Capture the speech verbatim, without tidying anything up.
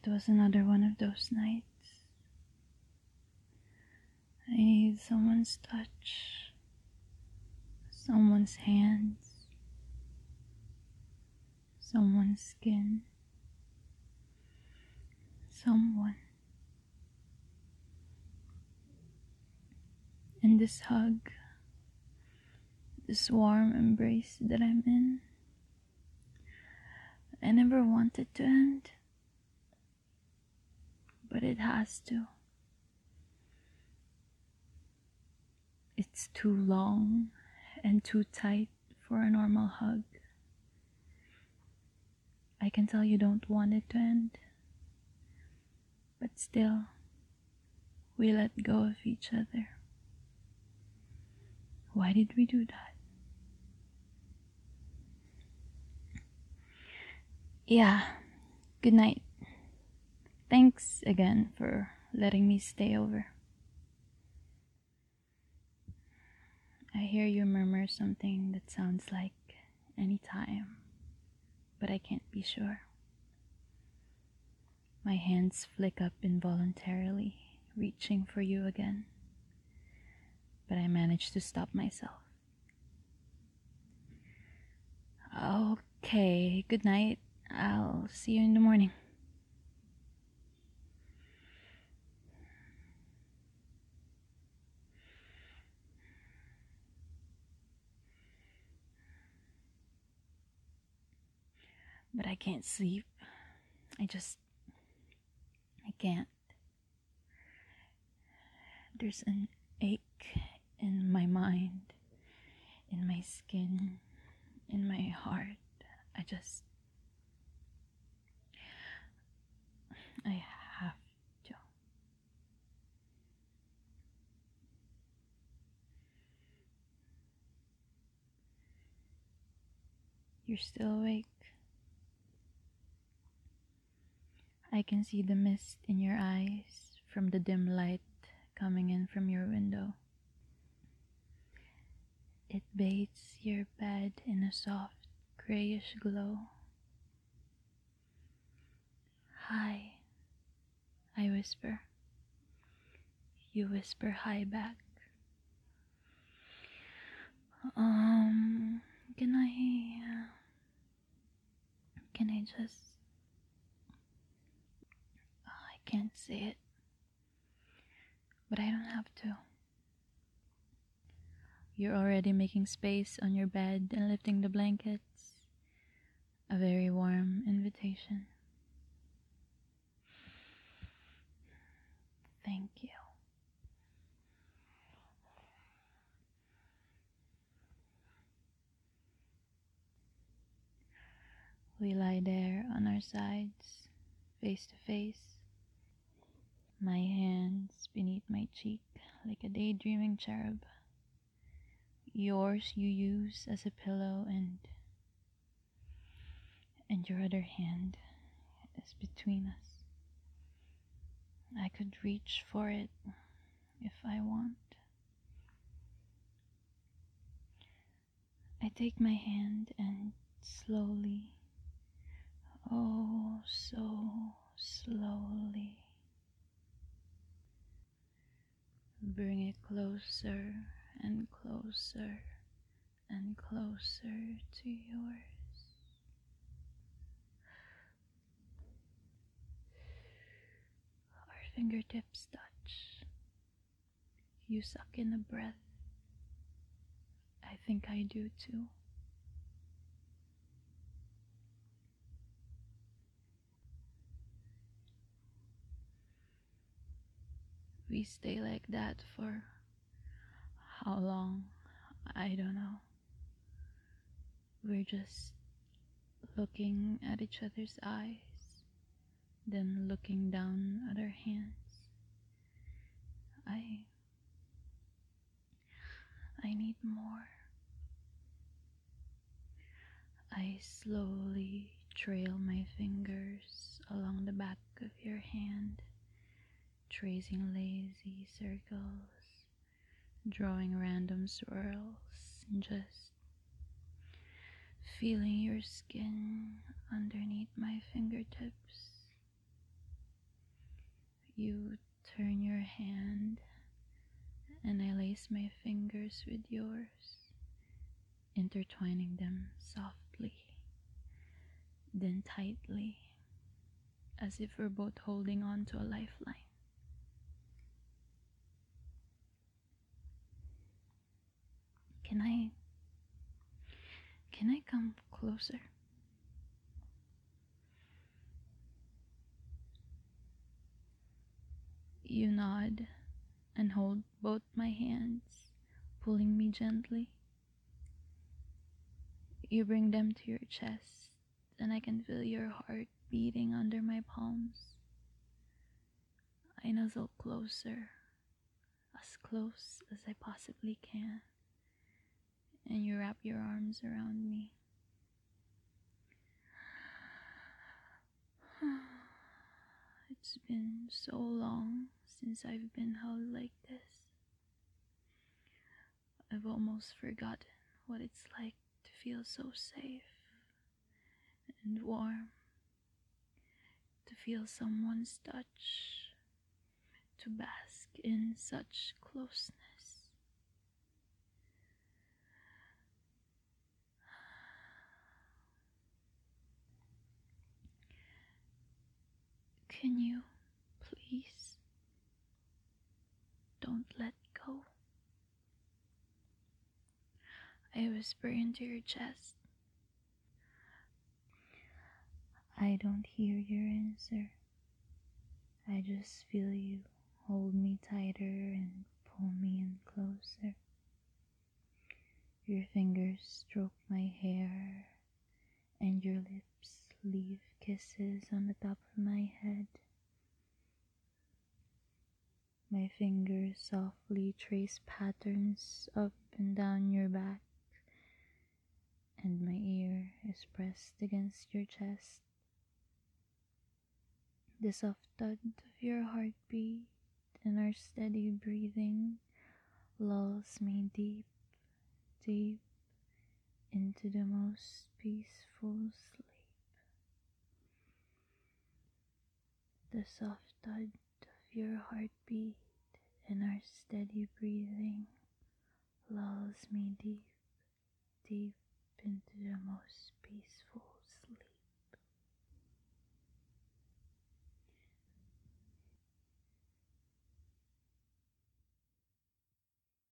It was another one of those nights. I need someone's touch, someone's hands, someone's skin, someone. And this hug, this warm embrace that I'm in, I never wanted to end, but it has to. It's too long and too tight for a normal hug. I can tell you don't want it to end, but still, we let go of each other. Why did we do that? Yeah, good night. Thanks again for letting me stay over. I hear you murmur something that sounds like anytime, but I can't be sure. My hands flick up involuntarily, reaching for you again, but I manage to stop myself. Okay, good night. I'll see you in the morning. But I can't sleep. I just... I can't. There's an ache in my mind, in my skin, in my heart. I just... I have to. You're still awake. I can see the mist in your eyes from the dim light coming in from your window. It bathes your bed in a soft grayish glow. Hi, I whisper. You whisper hi back. Um, can I, uh, can I just, oh, I can't say it, but I don't have to. You're already making space on your bed and lifting the blankets. A very warm invitation. Thank you. We lie there on our sides, face to face. My hands beneath my cheek like a daydreaming cherub. Yours you use as a pillow, and and your other hand is between us. I could reach for it if I want. I take my hand and slowly, oh so slowly, bring it closer and closer and closer to yours. Our fingertips touch. You suck in a breath. I think I do too. We stay like that for how long? I don't know. We're just looking at each other's eyes, then looking down at our hands. I I need more. I slowly trail my fingers along the back of your hand, tracing lazy circles, drawing random swirls, and just feeling your skin underneath my fingertips. You turn your hand and I lace my fingers with yours, intertwining them softly, then tightly, as if we're both holding on to a lifeline. Can I, can I come closer? You nod and hold both my hands, pulling me gently. You bring them to your chest, and I can feel your heart beating under my palms. I nuzzle closer, as close as I possibly can, and you wrap your arms around me. It's been so long since I've been held like this. I've almost forgotten what it's like to feel so safe and warm, to feel someone's touch, to bask in such closeness. Can you please don't let go? I whisper into your chest. I don't hear your answer. I just feel you hold me tighter and pull me in closer. Your fingers stroke my hair, and your lips leave kisses on the top of my head. My fingers softly trace patterns up and down your back, and my ear is pressed against your chest. The soft thud of your heartbeat and our steady breathing lulls me deep, deep into the most peaceful sleep. The soft thud of your heartbeat and our steady breathing lulls me deep, deep into the most peaceful sleep.